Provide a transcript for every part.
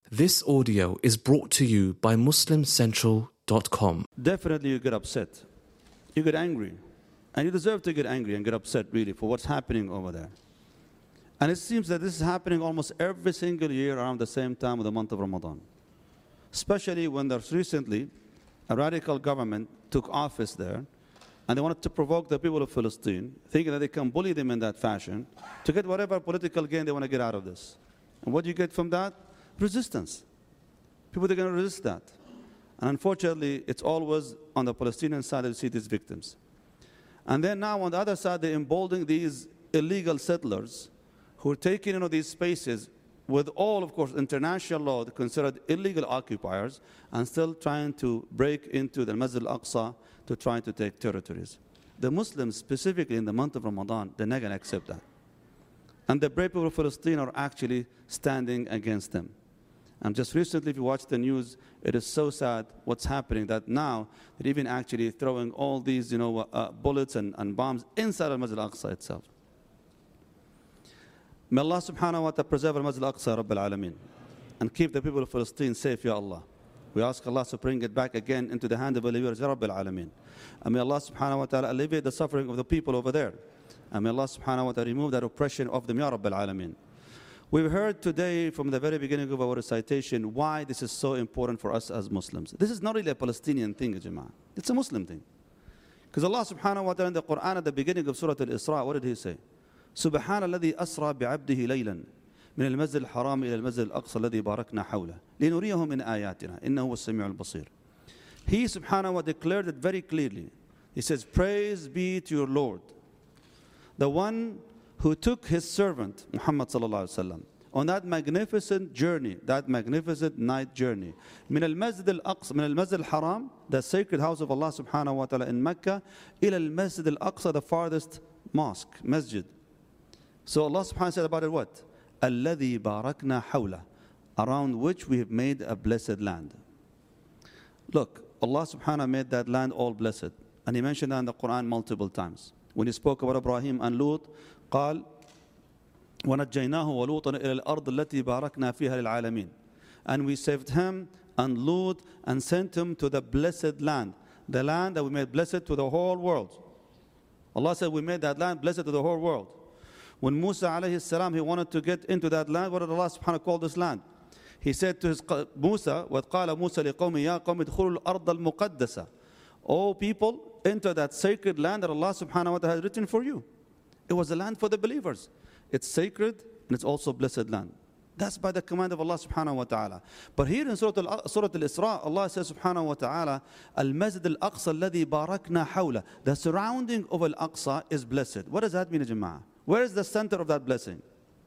This audio is brought to you by MuslimCentral.com. Definitely you get upset. You get angry. And you deserve to get angry and get upset, really, for what's happening over there. And it seems that this is happening almost every single year around the same time of the month of Ramadan. Especially when there's recently a radical government took office there, and they wanted to provoke the people of Palestine, thinking that they can bully them in that fashion to get whatever political gain they want to get out of this. And what do you get from that? Resistance. People are going to resist that. And unfortunately, it's always on the Palestinian side that you see these victims. And then now on the other side, they're emboldening these illegal settlers who are taking these spaces with all, of course, international law considered illegal occupiers, and still trying to break into the Masjid al-Aqsa to try to take territories. The Muslims, specifically in the month of Ramadan, they're not going to accept that. And the brave people of Palestine are actually standing against them. And just recently, if you watch the news, it is so sad what's happening that now they're even actually throwing all these bullets and bombs inside al-Masjid al-Aqsa itself. May Allah subhanahu wa ta'ala preserve al-Masjid al-Aqsa, Rabbil Alameen, and keep the people of Palestine safe, Ya Allah. We ask Allah to bring it back again into the hand of believers, Ya Rabbil Alameen. And may Allah subhanahu wa ta'ala alleviate the suffering of the people over there. And may Allah subhanahu wa ta'ala remove that oppression of them, Ya Rabbil Alameen. We've heard today from the very beginning of our recitation why this is so important for us as Muslims. This is not really a Palestinian thing, Jama'ah. It's a Muslim thing. Because Allah subhanahu wa ta'ala in the Quran at the beginning of Surah Al-Isra, what did He say? سبحان الذي أسرى بعبده ليلا من المسجد الحرام إلى المسجد الأقصى الذي باركنا حوله لنريه من آياتنا إنه هو السميع البصير. He subhanahu wa ta'ala declared it very clearly. He says, praise be to your Lord, the one who took his servant, Muhammad sallallahu alaihi wasallam, on that magnificent journey, that magnificent night journey. من المسجد الأقصى, من المسجد الحرام, the sacred house of Allah subhanahu wa ta'ala in Mecca, إلى المسجد الأقصى, the farthest mosque, masjid. So Allah subhanahu wa ta'ala said about it what? الذي باركنا حوله, around which we have made a blessed land. Look, Allah subhanahu wa ta'ala made that land all blessed. And He mentioned that in the Quran multiple times. When He spoke about Ibrahim and Lut, قال ونجيناه ولوطا إلى الأرض التي باركنا فيها للعالمين. And we saved him and Lut and sent him to the blessed land, the land that we made blessed to the whole world. Allah said we made that land blessed to the whole world. When Musa alayhi salam, he wanted to get into that land, what did Allah subhanahu wa ta'ala call this land? He said to his Musa, وَقَالَ مُوسَى لِقَوْمِ يَا قَوْمِ ادْخُلُوا الْأَرْضَ الْمُقَدَّسَةَ. O people, enter that sacred land that Allah subhanahu wa ta'ala has written for you. It was a land for the believers. It's sacred and it's also blessed land. That's by the command of Allah subhanahu wa ta'ala. But here in Surah Al-Isra, Allah says subhanahu wa ta'ala, Al-Masjid Al-Aqsa alladhi barakna hawla. The surrounding of Al-Aqsa is blessed. What does that mean, Jama'ah? Where is the center of that blessing?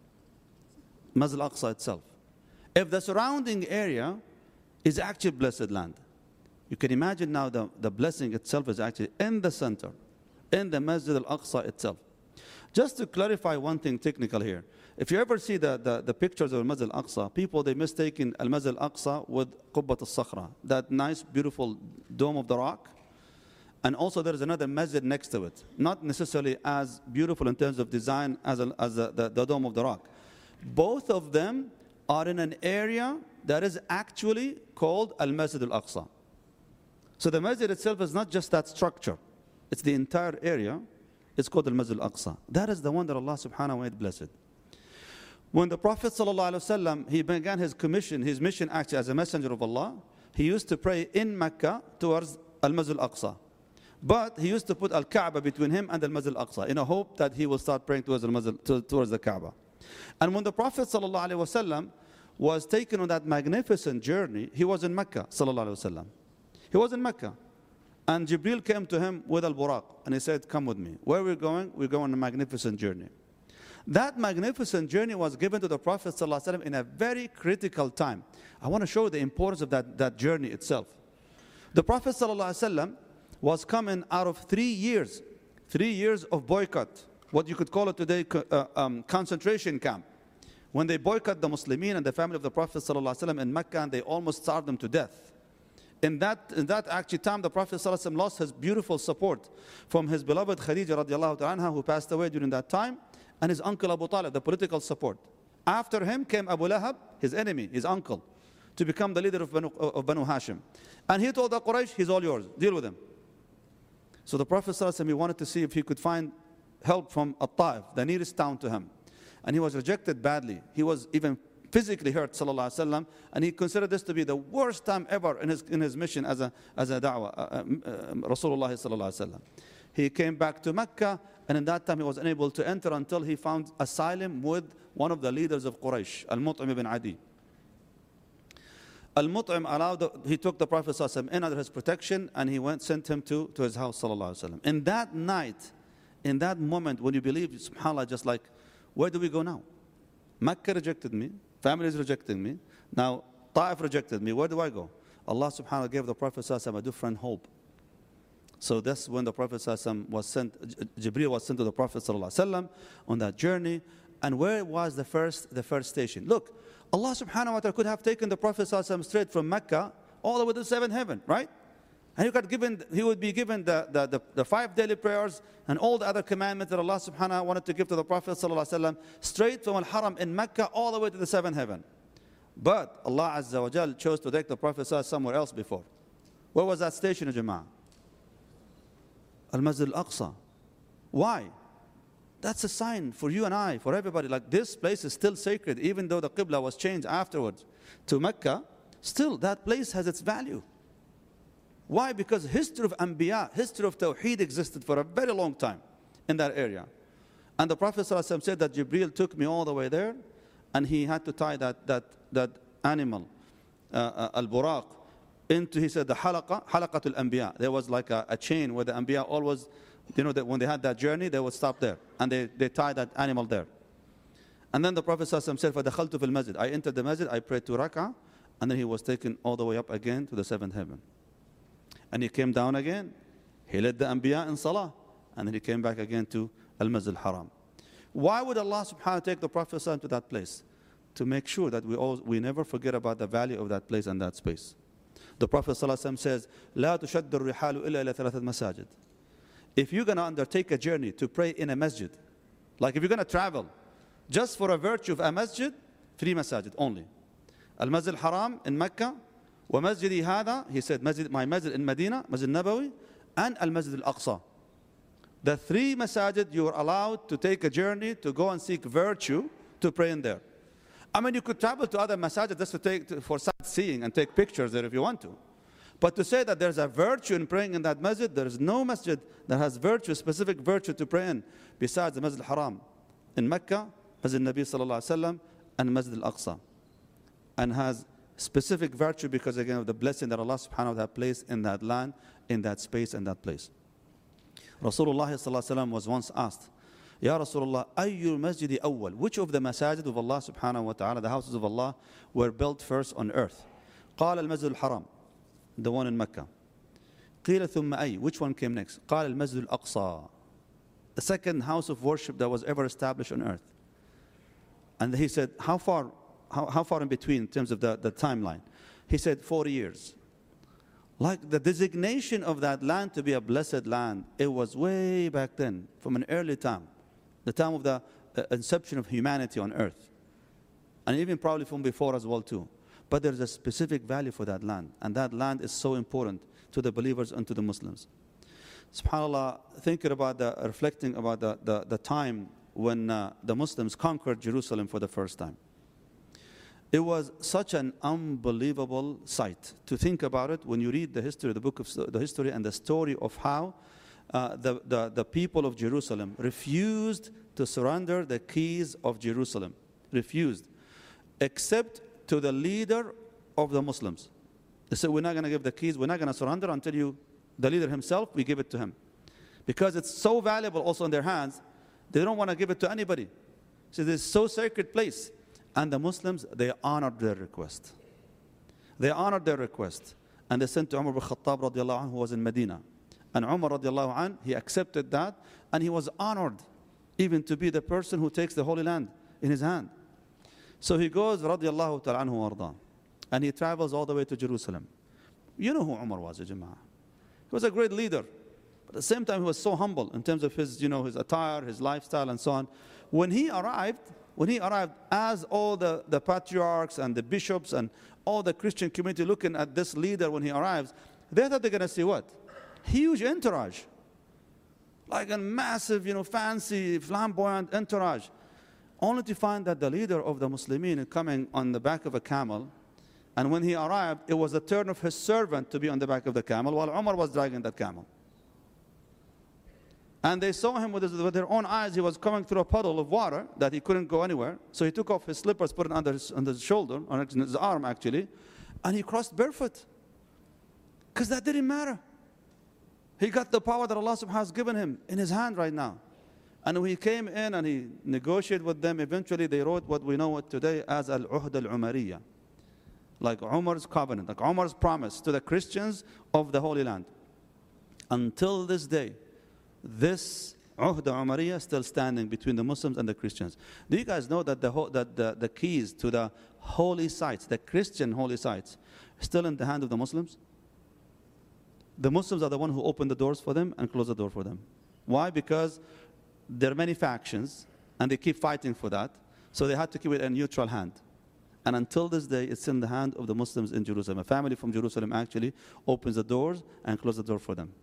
Masjid Al-Aqsa itself. If the surrounding area is actually blessed land, you can imagine now the blessing itself is actually in the center, in the Masjid Al-Aqsa itself. Just to clarify one thing technical here, if you ever see the pictures of Masjid Al-Aqsa, people, they mistaken Al-Masjid Al-Aqsa with Qubbat Al-Sakhra, that nice, beautiful dome of the rock. And also there is another masjid next to it, not necessarily as beautiful in terms of design as the Dome of the Rock. Both of them are in an area that is actually called Al-Masjid Al-Aqsa. So the masjid itself is not just that structure, it's the entire area. It's called Al-Masjid Al-Aqsa. That is the one that Allah subhanahu wa ta'ala blessed. When the Prophet sallallahu alaihi wasallam, he began his mission actually as a messenger of Allah, he used to pray in Mecca towards Al-Masjid Al-Aqsa. But he used to put Al-Kaaba between him and Al-Masjid Al-Aqsa in a hope that he will start praying towards the Kaaba. And when the Prophet ﷺ was taken on that magnificent journey, he was in Mecca ﷺ. He was in Mecca. And Jibreel came to him with Al-Buraq and he said, come with me. Where are we going? We're going on a magnificent journey. That magnificent journey was given to the Prophet ﷺ in a very critical time. I want to show you the importance of that journey itself. The Prophet ﷺ was coming out of 3 years of boycott, what you could call it today, concentration camp. When they boycott the Muslimin and the family of the Prophet ﷺ in Mecca, and they almost starved them to death. In that actually time, the Prophet ﷺ lost his beautiful support from his beloved Khadija radiallahu anha, who passed away during that time, and his uncle Abu Talib, the political support. After him came Abu Lahab, his enemy, his uncle. to become the leader of Banu Hashim. And he told the Quraysh, he's all yours, deal with him. So the Prophet ﷺ, he wanted to see if he could find help from At-Ta'if, the nearest town to him. And he was rejected badly. He was even physically hurt, sallallahu alaihi wasallam, and he considered this to be the worst time ever in his mission as a da'wah, Rasulullah sallallahu alaihi wasallam. He came back to Mecca, and in that time he was unable to enter until he found asylum with one of the leaders of Quraysh, Al-Mut'im ibn Adi. Al-Mut'im he took the Prophet sallallahu alaihi wasallam in under his protection, and he sent him to his house, sallallahu alaihi wasallam. In that night, in that moment when you believe, subhanAllah, just like, where do we go now? Mecca rejected me, family is rejecting me, now Ta'if rejected me, where do I go? Allah subhanahu wa ta'ala gave the Prophet sallallahu alaihi wasallam a different hope. So that's when the Prophet ﷺ was sent, Jibreel was sent to the Prophet ﷺ on that journey. And where was the first station? Look, Allah subhanahu wa ta'ala could have taken the Prophet ﷺ straight from Mecca all the way to the seventh heaven, right? And he would be given the 5 daily prayers and all the other commandments that Allah subhanahu wa ta'ala wanted to give to the Prophet ﷺ straight from Al-Haram in Mecca all the way to the seventh heaven. But Allah Azza wa Jal chose to take the Prophet ﷺ somewhere else before. Where was that station, Jama'ah? Al-Masjid Al-Aqsa. Why? That's a sign for you and I, for everybody. Like, this place is still sacred, even though the Qibla was changed afterwards to Mecca. Still, that place has its value. Why? Because history of Anbiya, history of Tawheed existed for a very long time in that area. And the Prophet ﷺ said that Jibreel took me all the way there, and he had to tie that animal, Al-Buraq, into, he said, the halaqatul anbiya. There was like a chain where the anbiya always, that when they had that journey, they would stop there. And they tied that animal there. And then the Prophet ﷺ said, فَدَخَلْتُ فِي الْمَسْجِدِ, I entered the masjid, I prayed 2 rak'ah, and then he was taken all the way up again to the 7th heaven. And he came down again. He led the anbiya in salah. And then he came back again to Al-Masjid Al-Haram. Why would Allah subhanahu wa ta'ala take the Prophet ﷺ to that place? To make sure that we never forget about the value of that place and that space. The Prophet ﷺ says, لا تشد الرحال إلا إلى 3 مساجد. If you're going to undertake a journey to pray in a masjid, like if you're going to travel, just for a virtue of a masjid, 3 masajid only. Al-Masjid Al-Haram in Mecca, wa masjidi hada, he said, my masjid in Medina, Masjid Nabawi, and Al-Masjid Al-Aqsa. The 3 masajid you are allowed to take a journey to go and seek virtue to pray in there. I mean, you could travel to other masajid just for sightseeing and take pictures there if you want to. But to say that there's a virtue in praying in that masjid, there is no masjid that has virtue, specific virtue to pray in, besides the Masjid Al-Haram in Mecca, Masjid Nabi sallallahu alaihi wasallam, and Masjid Al-Aqsa. And has specific virtue because, again, of the blessing that Allah subhanahu wa ta'ala placed in that land, in that space, and that place. Rasulullah sallallahu alaihi wasallam was once asked, Ya Rasulullah, ayyul masjidi awwal? Which of the masajid of Allah subhanahu wa ta'ala, the houses of Allah, were built first on earth? قال المسجد الحرام, the one in Mecca. قيل ثم أي? Which one came next? قال المسجد الأقصى, the second house of worship that was ever established on earth. And he said, how far in between in terms of the timeline? He said 40 years. Like the designation of that land to be a blessed land, it was way back then, from an early time. The time of the inception of humanity on earth. And even probably from before as well too. But there's a specific value for that land. And that land is so important to the believers and to the Muslims. SubhanAllah, thinking about reflecting about the time when the Muslims conquered Jerusalem for the first time. It was such an unbelievable sight to think about it when you read the history, the book of the history and the story of how the people of Jerusalem refused to surrender the keys of Jerusalem. Refused. Except to the leader of the Muslims. They said, we're not going to give the keys, we're not going to surrender until the leader himself, we give it to him. Because it's so valuable also in their hands, they don't want to give it to anybody. So this is so sacred place. And the Muslims, they honored their request. They honored their request. And they sent to Umar ibn Khattab radiallahu anhu, who was in Medina. And Umar radiallahu anhu, he accepted that. And he was honored even to be the person who takes the Holy Land in his hand. So he goes radiallahu ta'ala anhu warda. And he travels all the way to Jerusalem. You know who Umar was, ya Jama'ah. He was a great leader. But at the same time, he was so humble in terms of his, his attire, his lifestyle, and so on. When he arrived, as all the patriarchs and the bishops and all the Christian community looking at this leader when he arrives, they thought they're going to see what? Huge entourage. Like a massive, fancy, flamboyant entourage. Only to find that the leader of the Muslimin is coming on the back of a camel. And when he arrived, it was the turn of his servant to be on the back of the camel while Umar was dragging that camel. And they saw him with their own eyes. He was coming through a puddle of water that he couldn't go anywhere. So he took off his slippers, put it on his shoulder, on his arm actually, and he crossed barefoot. Because that didn't matter. He got the power that Allah subhanahu wa ta'ala has given him in his hand right now. And when he came in and he negotiated with them, eventually they wrote what we know today as Al-Uhd Al-Umariyah. Like Umar's covenant, like Umar's promise to the Christians of the Holy Land. Until this day, this Uhd Umariyah is still standing between the Muslims and the Christians. Do you guys know that the keys to the holy sites, the Christian holy sites, are still in the hand of the Muslims? The Muslims are the one who open the doors for them and close the door for them. Why? Because there are many factions and they keep fighting for that. So they had to keep it in a neutral hand. And until this day, it's in the hand of the Muslims in Jerusalem. A family from Jerusalem actually opens the doors and closes the door for them.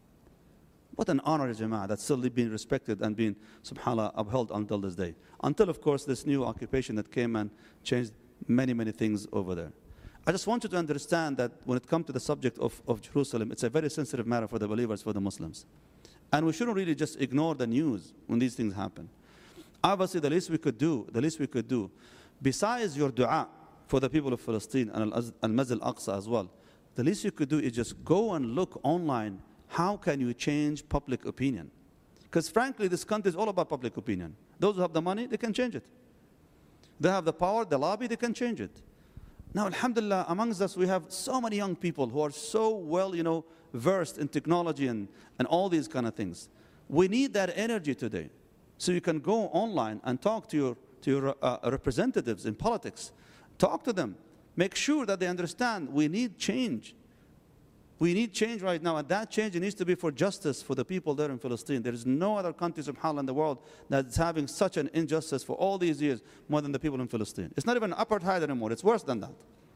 What an honor, Jama'ah, that's still being respected and being, subhanAllah, upheld until this day. Until, of course, this new occupation that came and changed many, many things over there. I just want you to understand that when it comes to the subject of Jerusalem, it's a very sensitive matter for the believers, for the Muslims. And we shouldn't really just ignore the news when these things happen. Obviously, the least we could do, besides your dua for the people of Palestine and Al-Masjid Al-Aqsa as well, the least you could do is just go and look online. How can you change public opinion? Because frankly, this country is all about public opinion. Those who have the money, they can change it. They have the power, the lobby, they can change it. Now, alhamdulillah, amongst us, we have so many young people who are so well, versed in technology and all these kind of things. We need that energy today. So you can go online and talk to your representatives in politics. Talk to them. Make sure that they understand we need change. We need change right now, and that change needs to be for justice for the people there in Palestine. There is no other country, subhanAllah, in the world that's having such an injustice for all these years more than the people in Palestine. It's not even apartheid anymore. It's worse than that.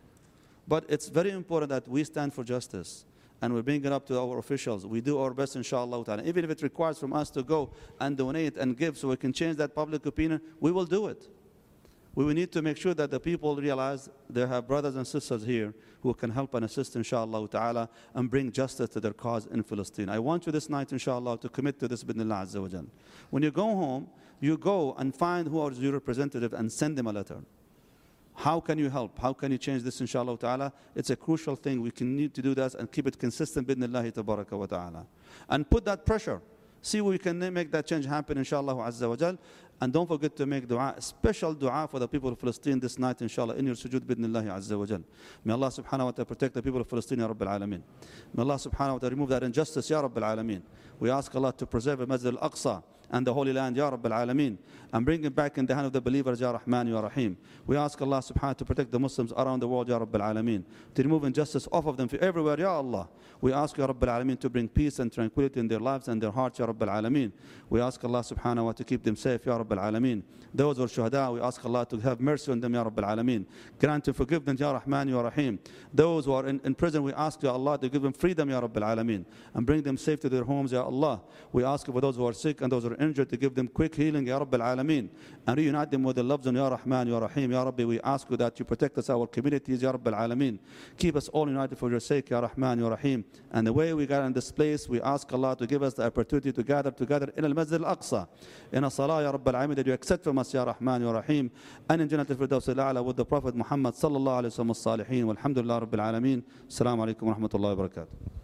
But it's very important that we stand for justice, and we bring it up to our officials. We do our best, inshallah ta'ala. Even if it requires from us to go and donate and give so we can change that public opinion, we will do it. We will need to make sure that the people realize they have brothers and sisters here who can help and assist, inshallah ta'ala, and bring justice to their cause in Palestine. I want you this night, inshallah, to commit to this bidnillah azza wa jal. When you go home, you go and find who is your representative and send them a letter. How can you help? How can you change this, inshallah ta'ala? It's a crucial thing. We can need to do that and keep it consistent, bidnillahi tabaraka wa ta'ala. And put that pressure. See where we can make that change happen, inshallah azza wa jal. And don't forget to make dua, special dua for the people of Palestine this night, inshallah, in your sujood bidnillahi azza wa jal. May Allah subhanahu wa ta'ala protect the people of Palestine, ya Rabbil Alameen. May Allah subhanahu wa ta'ala remove that injustice, ya Rabbil Alameen. We ask Allah to preserve the Masjid Al-Aqsa and the Holy Land, ya Rabbil Alameen, and bring it back in the hand of the believers, ya Rahman, ya Rahim. We ask Allah subhanahu wa ta'ala to protect the Muslims around the world, ya Rabbil Alameen, to remove injustice off of them everywhere, ya Allah. We ask, ya Rabbil Alameen, to bring peace and tranquility in their lives and their hearts, ya Rabbil Alameen. We ask Allah subhanahu wa ta'ala to keep them safe, ya Rabbil Alameen. Those who are shuhada, we ask Allah to have mercy on them, ya Rabbil Alameen. Grant and forgive them, ya Rahman, ya Rahim. Those who are in prison, we ask, ya Allah, to give them freedom, ya Rabbil Alameen, and bring them safe to their homes, ya Allah. We ask for those who are sick and those who are injured to give them quick healing, ya Rabbil Alameen, and reunite them with the loved one, ya Rahman, ya Rahim, ya Rabbi. We ask you that you protect us, our communities, ya Rabbil Alameen. Keep us all united for your sake, ya Rahman, ya Rahim. And the way we got in this place, we ask Allah to give us the opportunity to gather together in Al-Masjid Al-Aqsa, in a salah, ya Rabbil Alameen, that you accept from us, ya Rahman, ya Rahim, and in Jannat al-Firdaus al-A'la with the Prophet Muhammad sallallahu alayhi wa sallam as-salihin. Walhamdulillah Rabbil Alameen. Assalamu alaikum wa rahmatullahi wa barakatuh.